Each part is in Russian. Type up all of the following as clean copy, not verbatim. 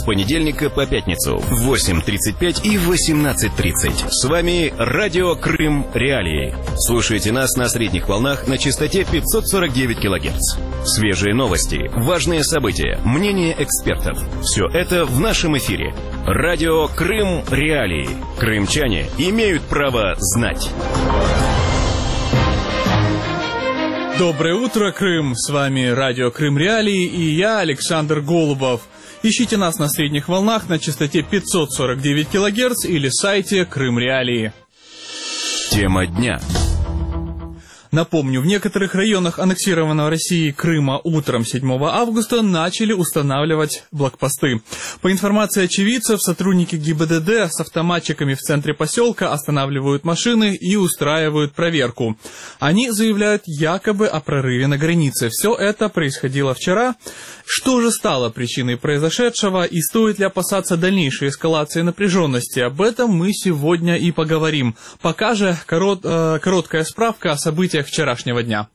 с понедельника по пятницу в 8:35 и 18:30. С вами Радио Крым Реалии. Слушайте нас на средних волнах на частоте 549 кГц. Свежие новости, важные события, мнения экспертов. Все это в нашем эфире. Радио Крым Реалии. Крымчане имеют право знать. Доброе утро, Крым! С вами Радио Крым Реалии и я, Александр Голубов. Ищите нас на средних волнах на частоте 549 кГц или сайте Крым Реалии. Тема дня. Напомню, в некоторых районах аннексированного Россией Крыма утром 7 августа начали устанавливать блокпосты. По информации очевидцев, сотрудники ГИБДД с автоматчиками в центре поселка останавливают машины и устраивают проверку. Они заявляют якобы о прорыве на границе. Все это происходило вчера. Что же стало причиной произошедшего и стоит ли опасаться дальнейшей эскалации напряженности? Об этом мы сегодня и поговорим. Пока же короткая справка о событиях вчерашнего дня.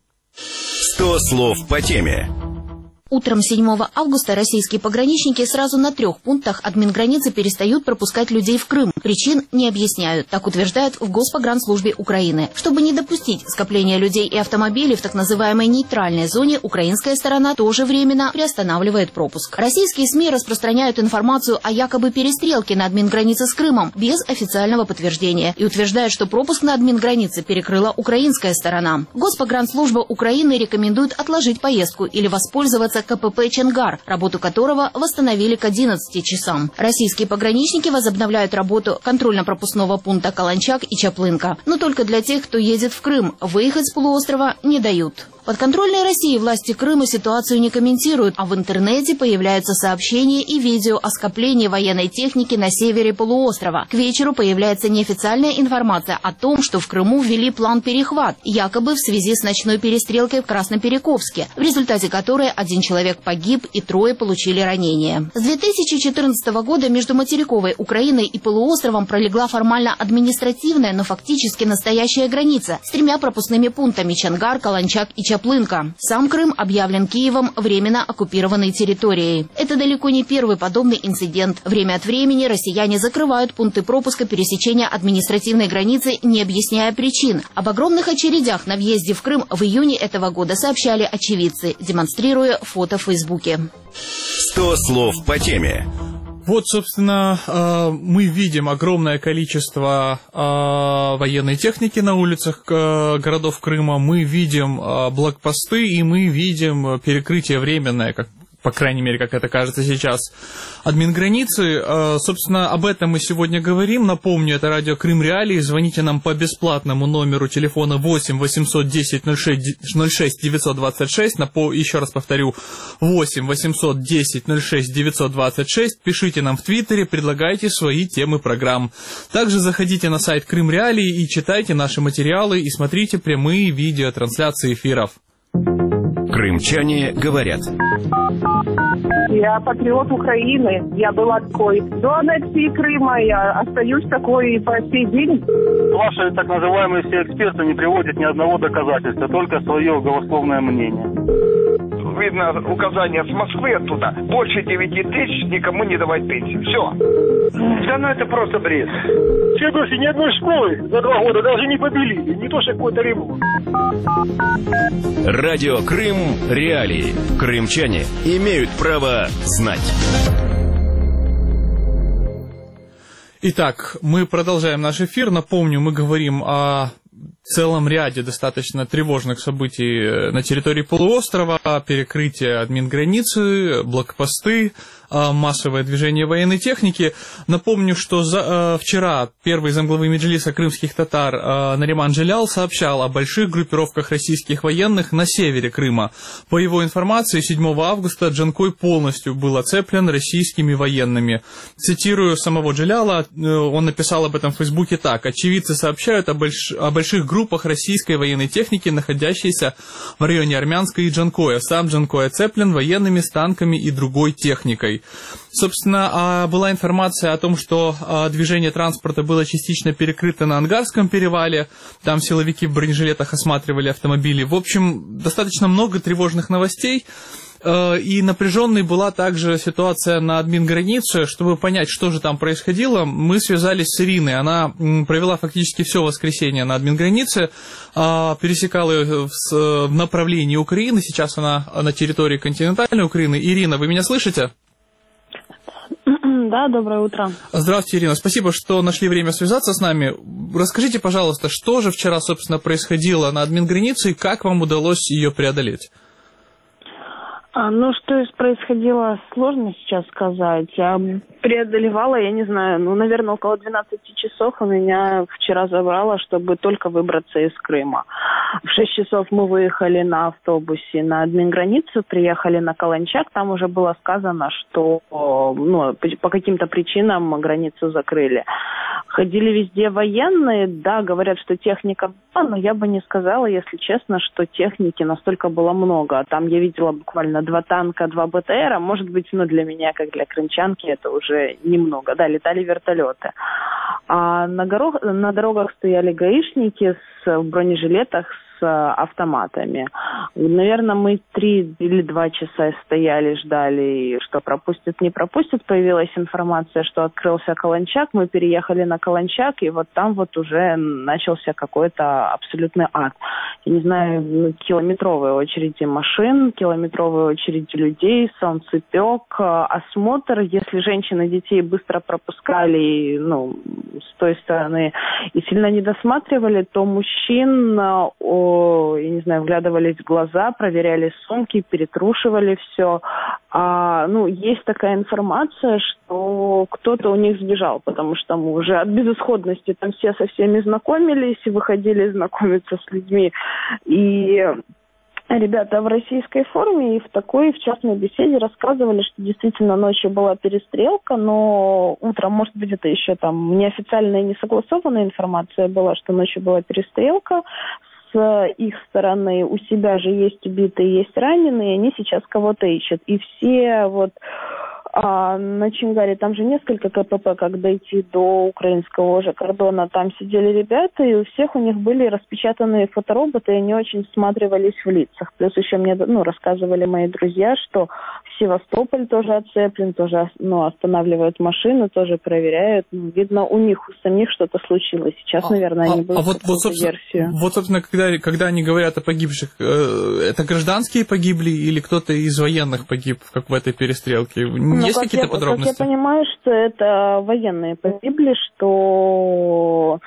100 слов по теме. Утром 7 августа российские пограничники сразу на 3 пунктах админграницы перестают пропускать людей в Крым. Причин не объясняют, так утверждают в Госпогранслужбе Украины. Чтобы не допустить скопления людей и автомобилей в так называемой нейтральной зоне, украинская сторона тоже временно приостанавливает пропуск. Российские СМИ распространяют информацию о якобы перестрелке на админгранице с Крымом без официального подтверждения и утверждают, что пропуск на админгранице перекрыла украинская сторона. Госпогранслужба Украины рекомендует отложить поездку или воспользоваться КПП «Чонгар», работу которого восстановили к 11 часам. Российские пограничники возобновляют работу контрольно-пропускного пункта Каланчак и Чаплынка. Но только для тех, кто едет в Крым, выехать с полуострова не дают. Подконтрольной России власти Крыма ситуацию не комментируют, а в интернете появляются сообщения и видео о скоплении военной техники на севере полуострова. К вечеру появляется неофициальная информация о том, что в Крыму ввели план «Перехват», якобы в связи с ночной перестрелкой в Красноперекопске, в результате которой 1 человек погиб и 3 получили ранения. С 2014 года между материковой Украиной и полуостровом пролегла формально административная, но фактически настоящая граница с 3 пропускными пунктами Чонгар, Каланчак и Чаплынка. Сам Крым объявлен Киевом временно оккупированной территорией. Это далеко не первый подобный инцидент. Время от времени россияне закрывают пункты пропуска пересечения административной границы, не объясняя причин. Об огромных очередях на въезде в Крым в июне этого года сообщали очевидцы, демонстрируя фото в Фейсбуке. 100 слов по теме. Вот, собственно, мы видим огромное количество военной техники на улицах городов Крыма, мы видим блокпосты и мы видим перекрытие временное, по крайней мере, как это кажется сейчас, админграницы. Собственно, об этом мы сегодня говорим. Напомню, это Радио Крым Реалии. Звоните нам по бесплатному номеру телефона 8 810 06 926. Еще раз повторю, 8 810 06 926. Пишите нам в Твиттере, предлагайте свои темы программ. Также заходите на сайт Крым Реалии и читайте наши материалы и смотрите прямые видеотрансляции эфиров. Крымчане говорят. Я патриот Украины. Я была такой до аннексии Крыма. Я остаюсь такой и по сей день. Ваши так называемые все эксперты не приводят ни одного доказательства, только свое голословное мнение. Видно указание с Москвы оттуда. Больше 9 тысяч никому не давать пенсию. Все. Да ну это просто бред. Все дочь ни одной школы за 2 года даже не побелили. Не то что какой-то ремонт. Радио Крым Реалии. Крымчане имеют право знать. Итак, мы продолжаем наш эфир. Напомню, мы говорим о целом ряде достаточно тревожных событий на территории полуострова: перекрытие админграницы, блокпосты, массовое движение военной техники. Напомню, что вчера первый замглавы Меджлиса крымских татар Нариман Джелял сообщал о больших группировках российских военных на севере Крыма. По его информации, 7 августа Джанкой полностью был оцеплен российскими военными. Цитирую самого Джеляла, он написал об этом в Фейсбуке так: «Очевидцы сообщают о больших группах российской военной техники, находящейся в районе Армянска и Джанкоя. Сам Джанкой оцеплен военными с танками и другой техникой». Собственно, была информация о том, что движение транспорта было частично перекрыто на Ангарском перевале. Там силовики в бронежилетах осматривали автомобили. В общем, достаточно много тревожных новостей. И напряженной была также ситуация на админгранице. Чтобы понять, что же там происходило, мы связались с Ириной. Она провела фактически все воскресенье на админгранице, пересекала ее в направлении Украины. Сейчас она на территории континентальной Украины. Ирина, вы меня слышите? Да, доброе утро. Здравствуйте, Ирина. Спасибо, что нашли время связаться с нами. Расскажите, пожалуйста, что же вчера, собственно, происходило на админгранице и как вам удалось ее преодолеть? Ну, что происходило, сложно сейчас сказать. Преодолевала, я не знаю, наверное, около 12 часов у меня вчера забрало, чтобы только выбраться из Крыма. В 6 часов мы выехали на автобусе на админграницу, приехали на Каланчак, там уже было сказано, что по каким-то причинам границу закрыли. Ходили везде военные, да, говорят, что техника была, но я бы не сказала, если честно, что техники настолько было много. Там я видела буквально 2 танка, 2 БТРа, может быть, для меня, как для крымчанки, это уже немного. Да, летали вертолеты. А на дорогах стояли гаишники в бронежилетах с автоматами. Наверное, мы 3 или 2 часа стояли, ждали, что пропустят, не пропустят. Появилась информация, что открылся Каланчак. Мы переехали на Каланчак, и вот там вот уже начался какой-то абсолютный ад. Я не знаю, километровые очереди машин, километровые очереди людей, солнцепек, осмотр. Если женщин и детей быстро пропускали, с той стороны и сильно не досматривали, то мужчин, я не знаю, вглядывались в глаза, проверяли сумки, перетрушивали все. Есть такая информация, что кто-то у них сбежал, потому что мы уже от безысходности там все со всеми знакомились и выходили знакомиться с людьми. И ребята в российской форме и в такой, в частной беседе рассказывали, что действительно ночью была перестрелка, но утром, может быть, это еще там неофициальная, не согласованная информация была, что ночью была перестрелка. С их стороны у себя же есть убитые, есть раненые, они сейчас кого-то ищут. И все на Чингаре, там же несколько КПП, как дойти до украинского уже кордона, там сидели ребята, и у всех у них были распечатанные фотороботы, и они очень всматривались в лицах. Плюс еще мне рассказывали мои друзья, что Севастополь тоже оцеплен, тоже останавливают машины, тоже проверяют. Видно, у них у самих что-то случилось. Сейчас, наверное, они будут версию. Вот, собственно, когда они говорят о погибших, это гражданские погибли или кто-то из военных погиб, как в этой перестрелке? Есть какие-то подробности? Как я понимаю, что это военные погибли, что...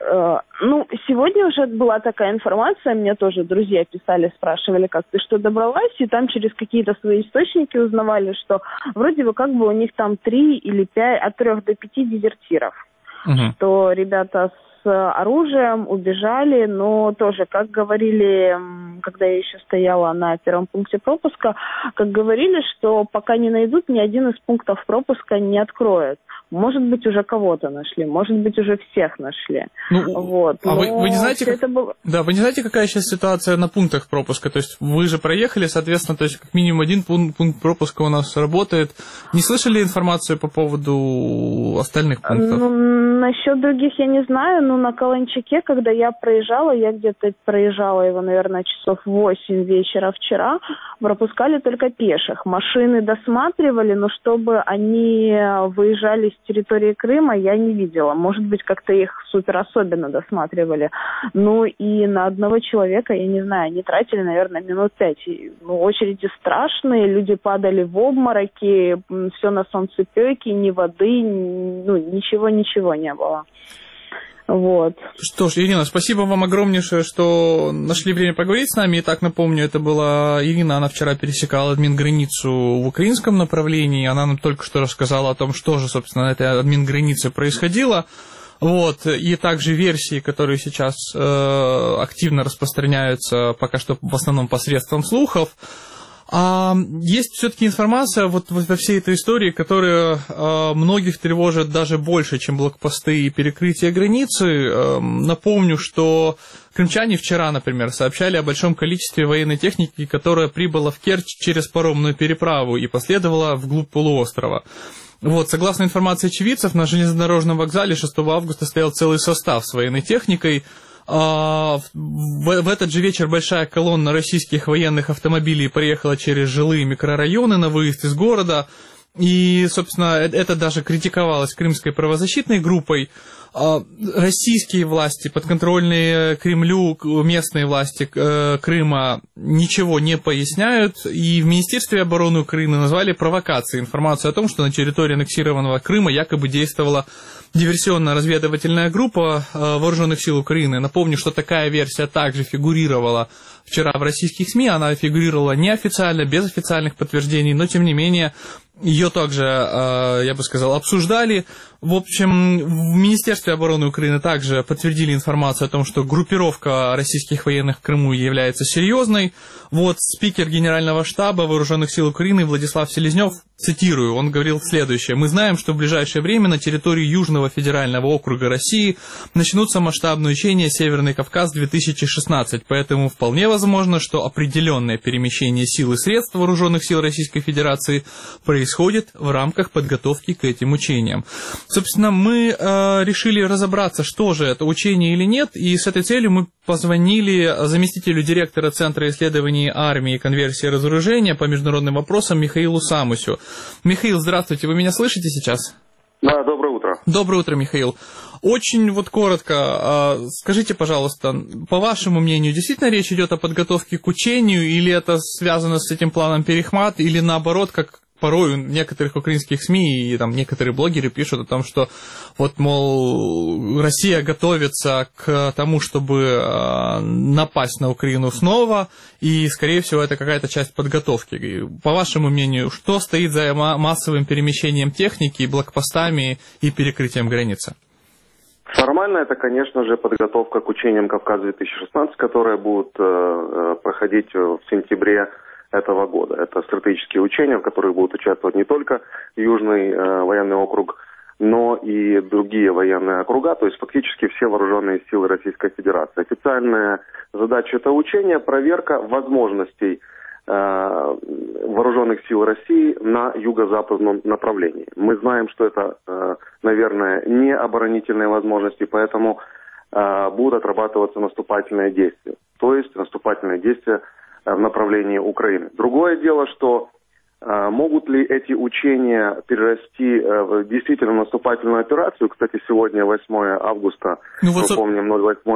сегодня уже была такая информация, мне тоже друзья писали, спрашивали, как ты что добралась, и там через какие-то свои источники узнавали, что вроде бы как бы у них там 3 или 5, от 3 до 5 дезертиров, что ребята с оружием убежали, но тоже, как говорили, когда я еще стояла на первом пункте пропуска, как говорили, что пока не найдут, ни один из пунктов пропуска не откроют. Может быть, уже кого-то нашли, может быть, уже всех нашли. Вы не знаете, вы не знаете, какая сейчас ситуация на пунктах пропуска? То есть вы же проехали, соответственно, то есть как минимум один пункт пропуска у нас работает. Не слышали информацию по поводу остальных пунктов? Насчет других я не знаю, но на Каланчаке, когда я проезжала, я где-то проезжала его, наверное, часов 8 вечера вчера, пропускали только пеших. Машины досматривали, но чтобы они выезжали с территории Крыма, я не видела. Может быть, как-то их супер особенно досматривали. И на одного человека, я не знаю, они тратили, наверное, минут 5. Очереди страшные, люди падали в обмороки, все на солнцепеке, ни воды, ничего не было. Что ж, Ирина, спасибо вам огромнейшее, что нашли время поговорить с нами. Итак, напомню, это была Ирина, она вчера пересекала админграницу в украинском направлении. Она нам только что рассказала о том, что же, собственно, на этой админгранице происходило. И также версии, которые сейчас активно распространяются, пока что в основном посредством слухов. Есть все-таки информация во всей этой истории, которая многих тревожит даже больше, чем блокпосты и перекрытие границы. Напомню, что крымчане вчера, например, сообщали о большом количестве военной техники, которая прибыла в Керчь через паромную переправу и последовала вглубь полуострова. Согласно информации очевидцев, на железнодорожном вокзале 6 августа стоял целый состав с военной техникой. В этот же вечер большая колонна российских военных автомобилей проехала через жилые микрорайоны на выезд из города. И, собственно, это даже критиковалось крымской правозащитной группой. Российские власти, подконтрольные Кремлю, местные власти Крыма ничего не поясняют. И в Министерстве обороны Украины назвали провокацией информацию о том, что на территории аннексированного Крыма якобы действовала диверсионно-разведывательная группа вооруженных сил Украины. Напомню, что такая версия также фигурировала вчера в российских СМИ. Она фигурировала неофициально, без официальных подтверждений, но тем не менее ее также, я бы сказал, обсуждали. В общем, в Министерстве обороны Украины также подтвердили информацию о том, что группировка российских военных в Крыму является серьезной. Вот спикер Генерального штаба Вооруженных сил Украины Владислав Селезнев, цитирую, он говорил следующее: «Мы знаем, что в ближайшее время на территории Южного федерального округа России начнутся масштабные учения «Северный Кавказ-2016», поэтому вполне возможно, что определенное перемещение сил и средств Вооруженных сил Российской Федерации происходит в рамках подготовки к этим учениям». Собственно, мы решили разобраться, что же это, учение или нет, и с этой целью мы позвонили заместителю директора Центра исследований армии и конверсии и разоружения по международным вопросам Михаилу Самусю. Михаил, здравствуйте, вы меня слышите сейчас? Да, доброе утро. Доброе утро, Михаил. Очень вот коротко, скажите, пожалуйста, по вашему мнению, действительно речь идет о подготовке к учению, или это связано с этим планом Перехмат, или наоборот, как порой у некоторых украинских СМИ и там некоторые блогеры пишут о том, что вот, мол, Россия готовится к тому, чтобы напасть на Украину снова, и, скорее всего, это какая-то часть подготовки. По вашему мнению, что стоит за массовым перемещением техники, блокпостами и перекрытием границы? Формально это, конечно же, подготовка к учениям «Кавказ-2016», которые будут проходить в сентябре этого года. Это стратегические учения, в которых будут участвовать не только Южный военный округ, но и другие военные округа, то есть фактически все вооруженные силы Российской Федерации. Официальная задача этого учения – проверка возможностей вооруженных сил России на юго-западном направлении. Мы знаем, что это, наверное, не оборонительные возможности, поэтому будут отрабатываться наступательные действия. То есть наступательные действия в направлении Украины. Другое дело, что могут ли эти учения перерасти в действительно наступательную операцию. Кстати, сегодня 8 августа, мы помним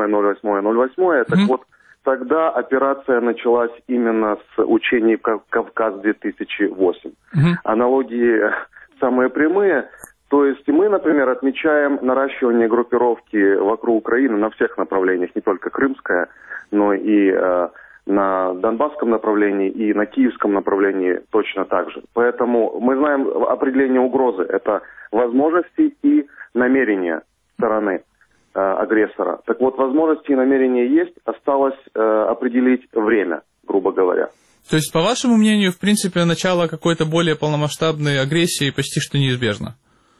08. Так вот, тогда операция началась именно с учений «Кавказ-2008». Аналогии самые прямые. То есть мы, например, отмечаем наращивание группировки вокруг Украины на всех направлениях, не только крымская, но и на Донбасском направлении и на Киевском направлении точно так же. Поэтому мы знаем определение угрозы. Это возможности и намерения стороны агрессора. Так вот, возможности и намерения есть, осталось определить время, грубо говоря. То есть, по вашему мнению, в принципе, начало какой-то более полномасштабной агрессии почти что неизбежно?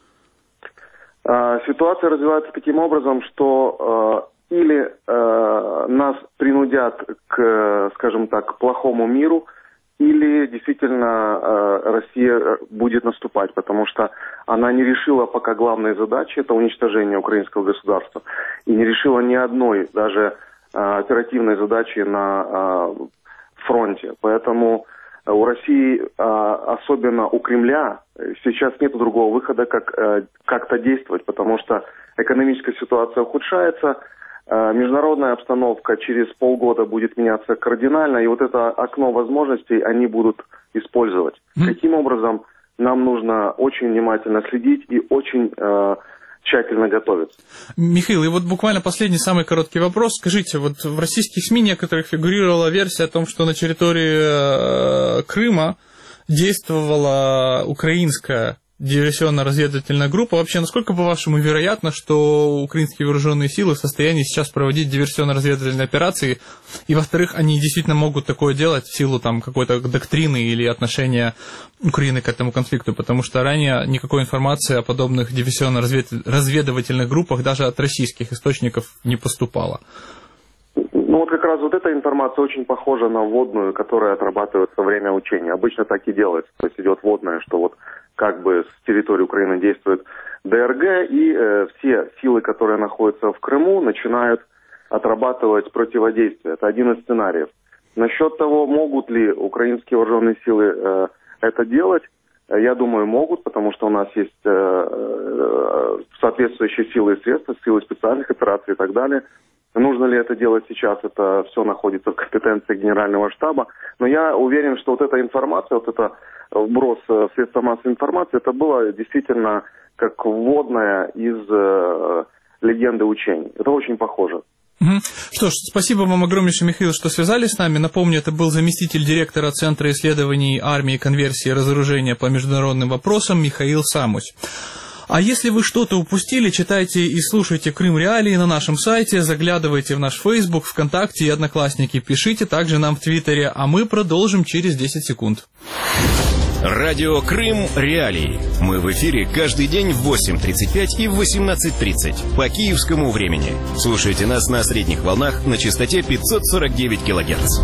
Ситуация развивается таким образом, что или нас принудят к, скажем так, плохому миру, или действительно Россия будет наступать, потому что она не решила пока главной задачи, это уничтожение украинского государства, и не решила ни одной даже оперативной задачи на фронте. Поэтому у России, особенно у Кремля, сейчас нет другого выхода, как как-то действовать, потому что экономическая ситуация ухудшается, международная обстановка через полгода будет меняться кардинально, и вот это окно возможностей они будут использовать. Каким образом, нам нужно очень внимательно следить и очень тщательно готовиться. Михаил, и вот буквально последний, самый короткий вопрос. Скажите, вот в российских СМИ некоторых фигурировала версия о том, что на территории Крыма действовала украинская диверсионно-разведывательная группа. Вообще, насколько, по-вашему, вероятно, что украинские вооруженные силы в состоянии сейчас проводить диверсионно-разведывательные операции, и, во-вторых, они действительно могут такое делать в силу там какой-то доктрины или отношения Украины к этому конфликту, потому что ранее никакой информации о подобных диверсионно-разведывательных группах даже от российских источников не поступало. Ну вот как раз вот эта информация очень похожа на вводную, которая отрабатывается во время учения. Обычно так и делается, то есть идет вводная, что вот как бы с территории Украины действует ДРГ, и все силы, которые находятся в Крыму, начинают отрабатывать противодействие. Это один из сценариев. Насчет того, могут ли украинские вооруженные силы это делать, я думаю, могут, потому что у нас есть соответствующие силы и средства, силы специальных операций и так далее. Нужно ли это делать сейчас, это все находится в компетенции Генерального штаба. Но я уверен, что вот эта информация, вот это вброс в средства массовой информации, это было действительно как вводная из легенды учений. Это очень похоже. Что ж, спасибо вам огромнейшее, Михаил, что связались с нами. Напомню, это был заместитель директора Центра исследований армии, конверсии и разоружения по международным вопросам Михаил Самусь. А если вы что-то упустили, читайте и слушайте Крым Реалии на нашем сайте, заглядывайте в наш Facebook, ВКонтакте и Одноклассники, пишите также нам в Твиттере, а мы продолжим через 10 секунд. Радио Крым Реалии. Мы в эфире каждый день в 8:35 и в 18:30 по киевскому времени. Слушайте нас на средних волнах на частоте 549 кГц.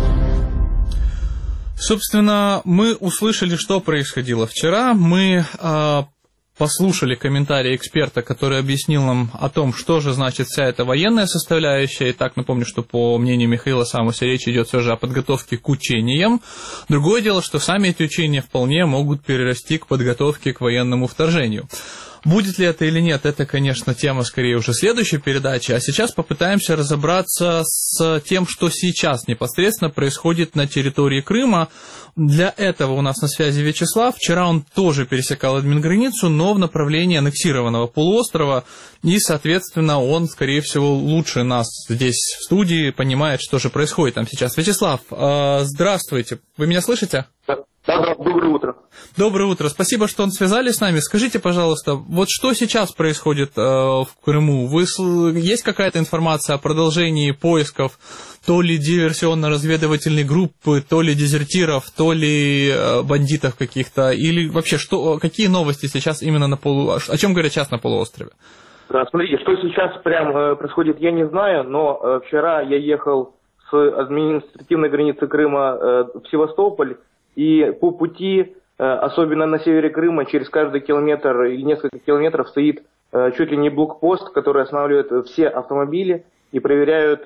Собственно, мы услышали, что происходило вчера. Мы послушали комментарии эксперта, который объяснил нам о том, что же значит вся эта военная составляющая. Итак, напомню, что по мнению Михаила Самуся речь идет все же о подготовке к учениям. Другое дело, что сами эти учения вполне могут перерасти к подготовке к военному вторжению. Будет ли это или нет, это, конечно, тема скорее уже следующей передачи, а сейчас попытаемся разобраться с тем, что сейчас непосредственно происходит на территории Крыма. Для этого у нас на связи Вячеслав. Вчера он тоже пересекал админграницу, но в направлении аннексированного полуострова, и, соответственно, он, скорее всего, лучше нас здесь в студии понимает, что же происходит там сейчас. Вячеслав, здравствуйте, вы меня слышите? Да, доброе утро. Доброе утро. Спасибо, что связались с нами. Скажите, пожалуйста, вот что сейчас происходит в Крыму? Есть какая-то информация о продолжении поисков то ли диверсионно-разведывательной группы, то ли дезертиров, то ли бандитов каких-то? Или вообще, какие новости сейчас именно о чем говорят сейчас на полуострове? Да, смотрите, что сейчас прям происходит, я не знаю, но вчера я ехал с административной границы Крыма в Севастополь, и по пути, особенно на севере Крыма, через каждый километр или несколько километров стоит чуть ли не блокпост, который останавливает все автомобили и проверяют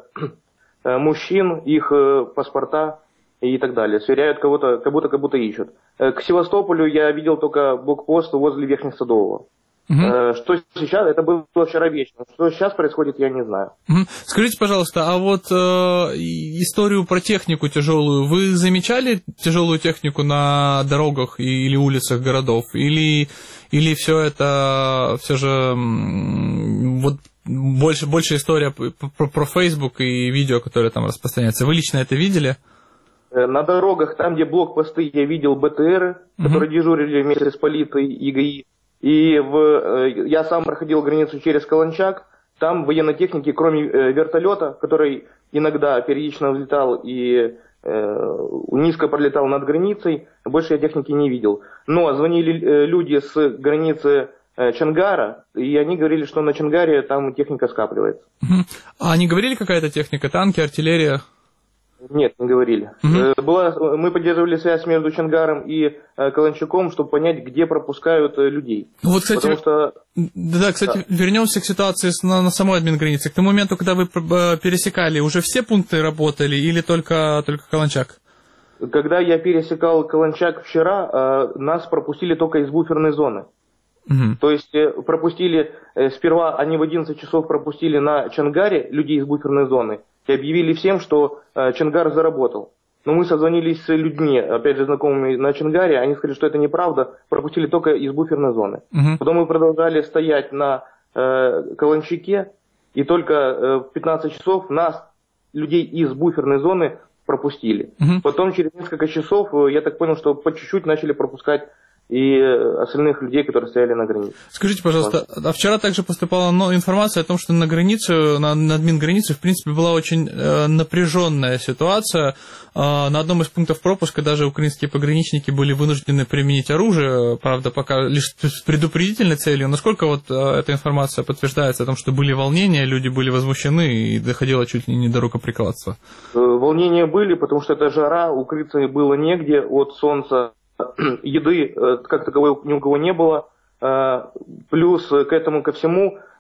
мужчин, их паспорта и так далее. Сверяют кого-то, как будто ищут. К Севастополю я видел только блокпост возле Верхнесадового. Что сейчас, это было вчера вечером. Что сейчас происходит, я не знаю. Скажите, пожалуйста, а вот историю про технику тяжелую, вы замечали тяжелую технику на дорогах или улицах городов? Или все это все же вот больше история про Facebook и видео, которые там распространяются? Вы лично это видели? На дорогах, там, где блокпосты, я видел БТРы, которые дежурили вместе с полицией и ГАИ. И я сам проходил границу через Каланчак, там военной техники, кроме вертолета, который иногда периодично взлетал и низко пролетал над границей, больше я техники не видел. Но звонили люди с границы Чонгара, и они говорили, что на Чонгаре там техника скапливается. А они говорили, какая-то техника, танки, артиллерия? Нет, не говорили. Мы поддерживали связь между Чонгаром и Каланчаком, чтобы понять, где пропускают людей. Вот, кстати, кстати, вернемся к ситуации на самой админгранице. К тому моменту, когда вы пересекали, уже все пункты работали или только Каланчак? Когда я пересекал Каланчак вчера, нас пропустили только из буферной зоны. То есть пропустили, сперва они в 11 часов пропустили на Чонгаре людей из буферной зоны и объявили всем, что Чонгар заработал. Но мы созвонились с людьми, опять же знакомыми на Чонгаре, они сказали, что это неправда, пропустили только из буферной зоны. Потом мы продолжали стоять на Каланчаке, и только в 15 часов нас, людей из буферной зоны, пропустили. Потом через несколько часов, я так понял, что по чуть-чуть начали пропускать и остальных людей, которые стояли на границе. Скажите, пожалуйста, а вчера также поступала информация о том, что на границу, на админгранице, в принципе, была очень напряженная ситуация. На одном из пунктов пропуска даже украинские пограничники были вынуждены применить оружие, правда, пока лишь с предупредительной целью. Насколько вот эта информация подтверждается о том, что были волнения, люди были возмущены и доходило чуть ли не до рукоприкладства? Волнения были, потому что это жара, укрыться было негде от солнца. Еды как таковой ни у кого не было. Плюс к этому ко всему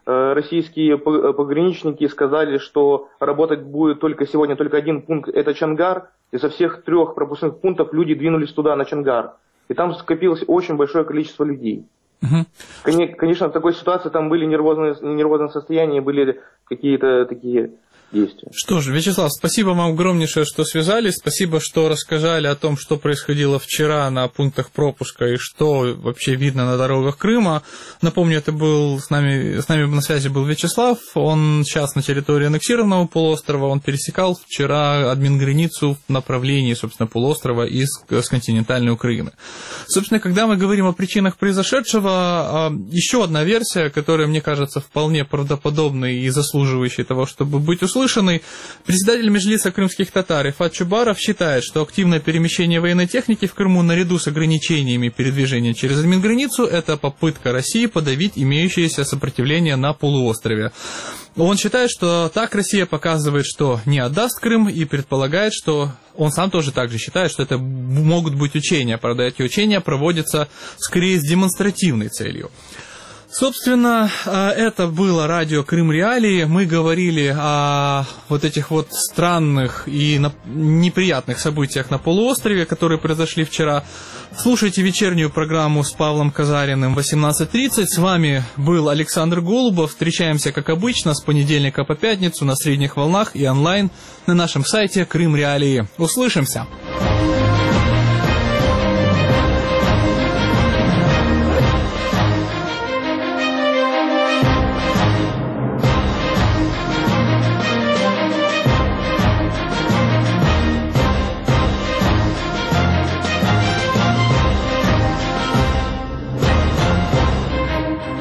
российские пограничники сказали, что работать будет сегодня только один пункт, это Чонгар, и со всех 3 пропускных пунктов люди двинулись туда, на Чонгар. И там скопилось очень большое количество людей. Конечно, в такой ситуации там были нервозные состояния, были какие-то такие действия. Что же, Вячеслав, спасибо вам огромнейшее, что связались, спасибо, что рассказали о том, что происходило вчера на пунктах пропуска и что вообще видно на дорогах Крыма. Напомню, это был с нами на связи был Вячеслав, он сейчас на территории аннексированного полуострова, он пересекал вчера админграницу в направлении, собственно, полуострова с континентальной Украины. Собственно, когда мы говорим о причинах произошедшего, еще одна версия, которая, мне кажется, вполне правдоподобной и заслуживающей того, чтобы быть услышанной. Председатель Меджлиса крымских татар Ифат Чубаров считает, что активное перемещение военной техники в Крыму наряду с ограничениями передвижения через админграницу – это попытка России подавить имеющееся сопротивление на полуострове. Он считает, что так Россия показывает, что не отдаст Крым, и предполагает, что он сам тоже так же считает, что это могут быть учения. Правда, эти учения проводятся скорее с демонстративной целью. Собственно, это было радио Крым Реалии. Мы говорили о вот этих вот странных и неприятных событиях на полуострове, которые произошли вчера. Слушайте вечернюю программу с Павлом Казариным в 18:30. С вами был Александр Голубов. Встречаемся, как обычно, с понедельника по пятницу на средних волнах и онлайн на нашем сайте Крым Реалии. Услышимся!